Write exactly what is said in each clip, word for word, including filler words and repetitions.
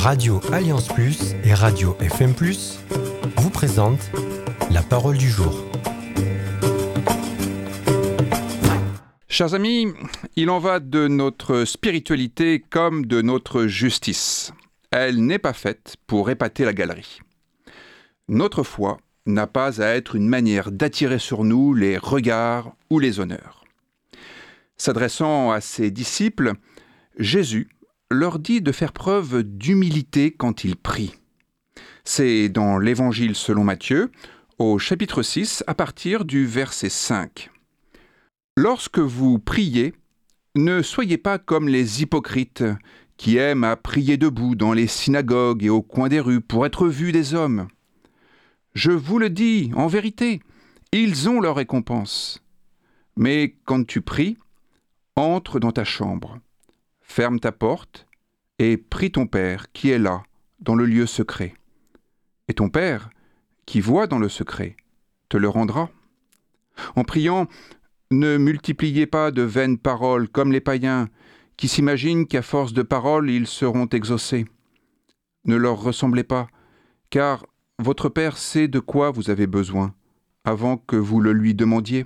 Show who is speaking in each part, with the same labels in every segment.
Speaker 1: Radio Alliance Plus et Radio F M Plus vous présentent la parole du jour.
Speaker 2: Chers amis, il en va de notre spiritualité comme de notre justice. Elle n'est pas faite pour épater la galerie. Notre foi n'a pas à être une manière d'attirer sur nous les regards ou les honneurs. S'adressant à ses disciples, Jésus leur dit de faire preuve d'humilité quand ils prient. C'est dans l'Évangile selon Matthieu, au chapitre six, à partir du verset cinq. « Lorsque vous priez, ne soyez pas comme les hypocrites qui aiment à prier debout dans les synagogues et au coin des rues pour être vus des hommes. Je vous le dis, en vérité, ils ont leur récompense. Mais quand tu pries, entre dans ta chambre, ferme ta porte et prie ton Père qui est là, dans le lieu secret. Et ton Père, qui voit dans le secret, te le rendra. En priant, ne multipliez pas de vaines paroles comme les païens, qui s'imaginent qu'à force de paroles, ils seront exaucés. Ne leur ressemblez pas, car votre Père sait de quoi vous avez besoin, avant que vous le lui demandiez.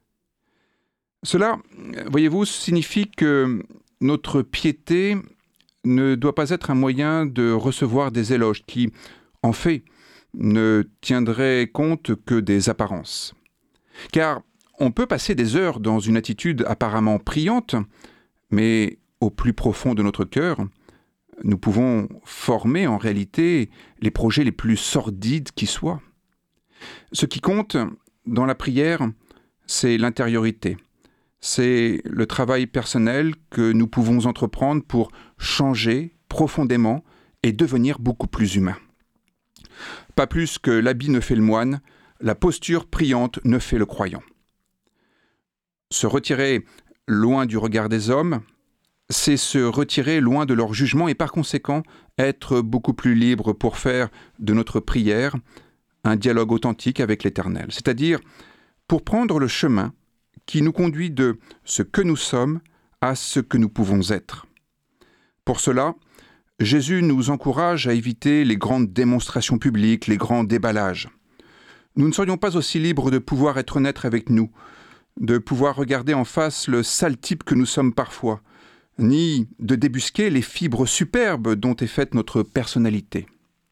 Speaker 2: Cela, voyez-vous, signifie que notre piété ne doit pas être un moyen de recevoir des éloges qui, en fait, ne tiendraient compte que des apparences. Car on peut passer des heures dans une attitude apparemment priante, mais au plus profond de notre cœur, nous pouvons former en réalité les projets les plus sordides qui soient. Ce qui compte dans la prière, c'est l'intériorité. C'est le travail personnel que nous pouvons entreprendre pour changer profondément et devenir beaucoup plus humain. Pas plus que l'habit ne fait le moine, la posture priante ne fait le croyant. Se retirer loin du regard des hommes, c'est se retirer loin de leur jugement et par conséquent être beaucoup plus libre pour faire de notre prière un dialogue authentique avec l'Éternel. C'est-à-dire pour prendre le chemin qui nous conduit de ce que nous sommes à ce que nous pouvons être. Pour cela, Jésus nous encourage à éviter les grandes démonstrations publiques, les grands déballages. Nous ne serions pas aussi libres de pouvoir être honnêtes avec nous, de pouvoir regarder en face le sale type que nous sommes parfois, ni de débusquer les fibres superbes dont est faite notre personnalité.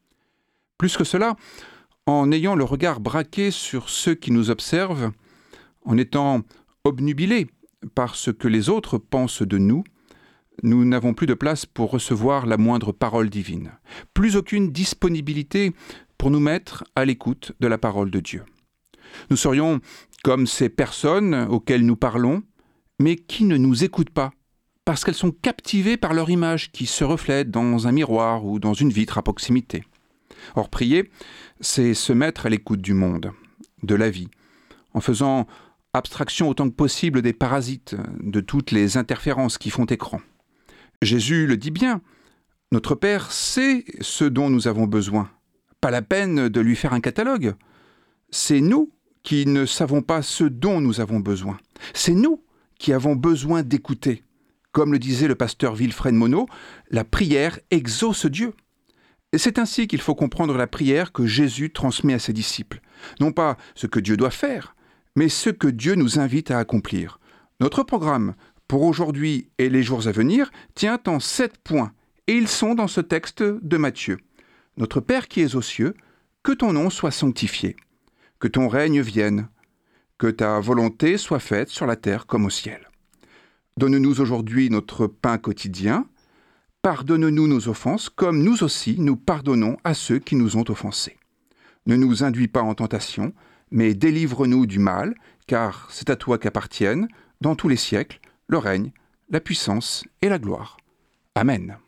Speaker 2: Plus que cela, en ayant le regard braqué sur ceux qui nous observent, en étant obnubilés par ce que les autres pensent de nous, nous n'avons plus de place pour recevoir la moindre parole divine, plus aucune disponibilité pour nous mettre à l'écoute de la parole de Dieu. Nous serions comme ces personnes auxquelles nous parlons, mais qui ne nous écoutent pas, parce qu'elles sont captivées par leur image qui se reflète dans un miroir ou dans une vitre à proximité. Or, prier, c'est se mettre à l'écoute du monde, de la vie, en faisant abstraction autant que possible des parasites, de toutes les interférences qui font écran. Jésus le dit bien, notre Père sait ce dont nous avons besoin. Pas la peine de lui faire un catalogue. C'est nous qui ne savons pas ce dont nous avons besoin. C'est nous qui avons besoin d'écouter. Comme le disait le pasteur Wilfred Monod, la prière exauce Dieu. Et c'est ainsi qu'il faut comprendre la prière que Jésus transmet à ses disciples. Non pas ce que Dieu doit faire, mais ce que Dieu nous invite à accomplir. Notre programme pour aujourd'hui et les jours à venir tient en sept points, et ils sont dans ce texte de Matthieu. Notre Père qui es aux cieux, que ton nom soit sanctifié, que ton règne vienne, que ta volonté soit faite sur la terre comme au ciel. Donne-nous aujourd'hui notre pain quotidien, pardonne-nous nos offenses, comme nous aussi nous pardonnons à ceux qui nous ont offensés. Ne nous induis pas en tentation, mais délivre-nous du mal, car c'est à toi qu'appartiennent, dans tous les siècles, le règne, la puissance et la gloire. Amen.